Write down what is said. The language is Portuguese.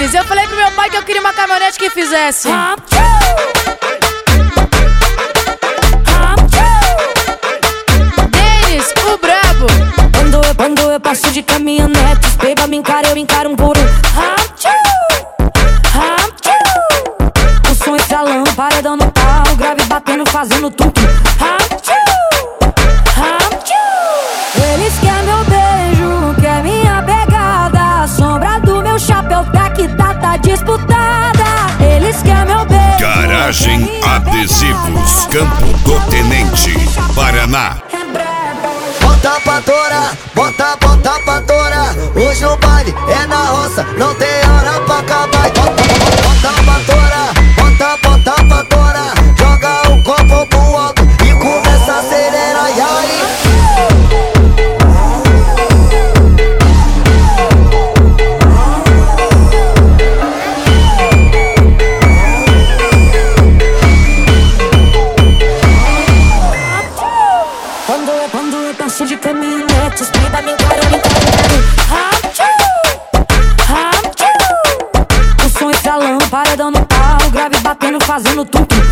Denis, eu falei pro meu pai que eu queria uma caminhonete que fizesse Denis, o brabo. Quando eu passo de caminhonete, os peba me encaram, eu encaro um por um. O som estralando, paredão no pau, grave batendo, fazendo tudo. Eles querem meu beijo, quer minha pegada. A sombra do meu chapéu tá disputada. Eles querem meu beijo. Garagem Adesivos, Campo do Tenente, Paraná. Bota pra torar, bota pra torar. Hoje o baile é na roça, não tem hora pra acabar. Bota pra torar, bota pra torar. Joga o copo pro alto e começa a acelerar. E aí? Quando eu passo de caminhonete, os peba me encaram, o som estralando, paredão no pau, grave batendo, fazendo tudo.